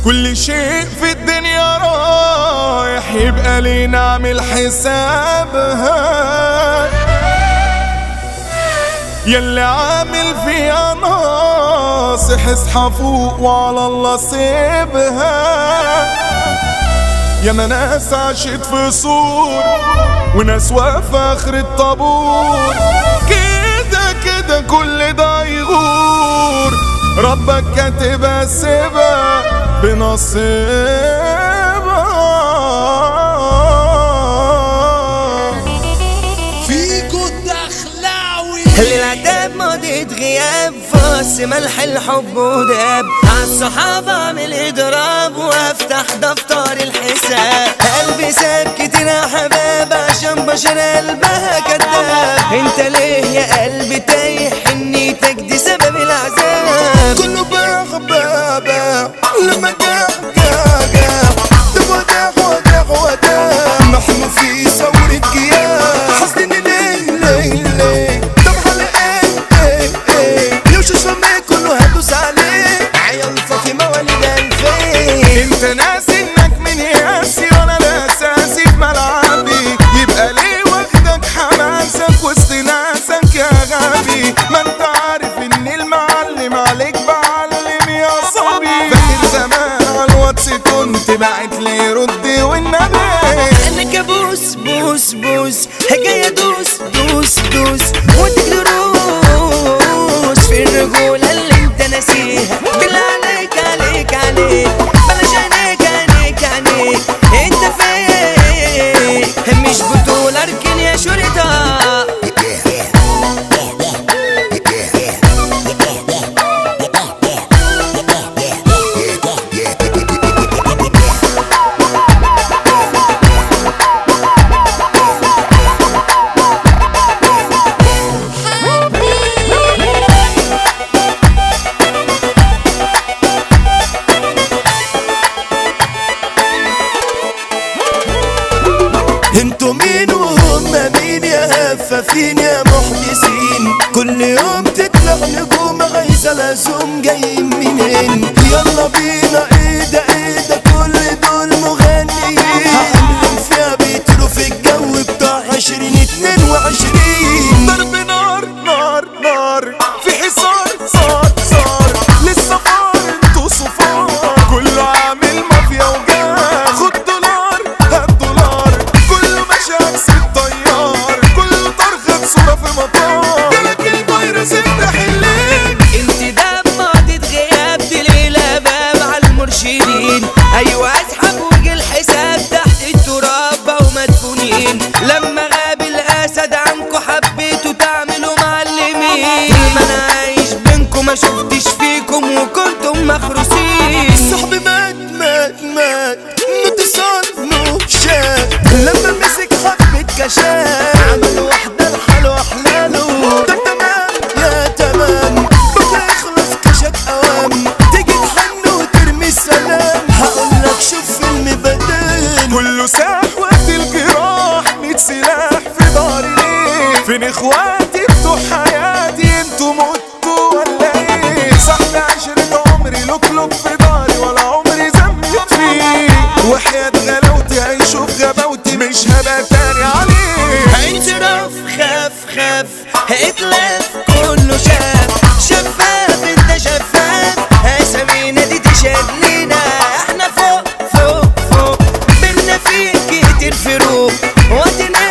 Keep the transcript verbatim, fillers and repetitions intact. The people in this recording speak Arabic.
كل شيء في الدنيا رايح يبقى ليه نعمل حسابها. ياللي عامل فيها ناصح اصحى فوق وعلى الله سيبها. ياما ناس عاشت في سور وناس واقفة اخر الطابور، كده كده كل ده يغور، ربك كاتبها سيبها بنصيبها. فيكو الدخلاوي العتاب ماضي غياب، فص ملح الحب وداب، عالصحاب اعمل اضراب وافتح دفتر الحساب. قلبي ساب كتير يا حباب عشان بشر قلبها كداب. انت ليه يا قلبي تايه؟ حنيتك دي سبب العذاب. كله باغ بابا لما جاء جاء جاء ده وداع وداع وداع، نحن في ثورة جياع. حزني ليه ليه ليه طب على ايه ايه ايه يوش شمي كله هدوس عليه. عيال صافي مواليد الفين، انت ناسي انك من ياسي وانا اساسي في ملعبي، يبقى ليه واخدك حماسك وسط ناسك يا غبي؟ ما انت عارف ان المعلم عليك بعلم يا صبي. فاكر زمان على الواتس كنت بعت لي ردي والنبي انا كابوس بوس بوس جاي ادوس دوس دوس واديك دروس في الرجولة اللي انت ناسيها. بالله عليك عليك عليك بلاش عينيك عينيك عينيك، انت فين؟ مش بطولة اركن يا شرطة. انتوا مين وهم مين يا هفافين يا محدثين؟ كل يوم تطلع نجوم عايزة لازم جايين منين؟ يلا بينا ايدا ايدا كل دول مغنيين، عاملين فيها بيطيروا في الجو بتاع عشرين اتنين وعشرين. ضرب نار نار نار في حصار صار صار لسه فار انتوا صفار، كله عامل مافيا وجار. خد دولار هات دولار كله ماشي عكس الطيار، كله طرخة صورة في مطار. جالك الفيروس افتح الليل. انت ده ماضي غياب دي ليلة باب على المرشدين. ايوه اسحب وجه الحساب تحت التراب ومدفونين. لما غاب الاسد عنكو حبيتوا تعملوا معلمين. طول ما انا عايش بينكم ما شفتش فيكم وكنتم مخروسين. صاحبي مات مات مات متصال نو شات، لما مسك حبة كشات عمل واحدة لحاله احلاله. ده تمام يا تمام بكرة يخلص كشات اوام، تيجي تحن وترمي السلام. هقولك شوف فيلم بدل كله ساح وقت الجراح، ميت سلاح في ضهري ليه؟ فين اخواتي بتوع حياتي؟ انتوا متوا ولا ايه؟ صاحبي عشرة عمري لوك في ضهري ولا عمري ذنبت فيه، وحياة غلاوتي هيشوف غباوتي مش هبقى تاني عليه. انصراف خاف خاف اتلاف كله شاف شفاف انت شفاف. اسامينا دي تشهد لينا احنا فوق فوق فوق، بينا فيك كتير فروق وقتنا